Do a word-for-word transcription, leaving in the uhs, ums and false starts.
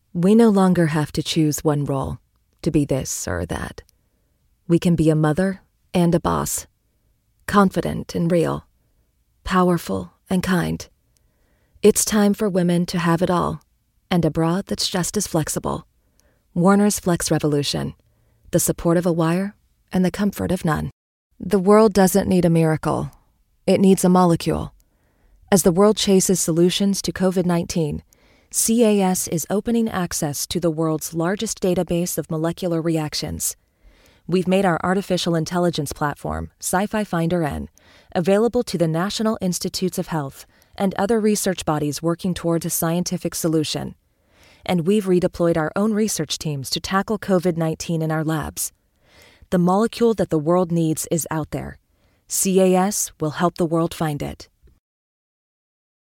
We no longer have to choose one role, to be this or that. We can be a mother and a boss, confident and real, powerful and kind. It's time for women to have it all, and a bra that's just as flexible. Warner's Flex Revolution, the support of a wire and the comfort of none. The world doesn't need a miracle. It needs a molecule. As the world chases solutions to covid nineteen, C A S is opening access to the world's largest database of molecular reactions. We've made our artificial intelligence platform, Sci-Fi Finder N, available to the National Institutes of Health and other research bodies working towards a scientific solution. And we've redeployed our own research teams to tackle covid nineteen in our labs. The molecule that the world needs is out there. C A S will help the world find it.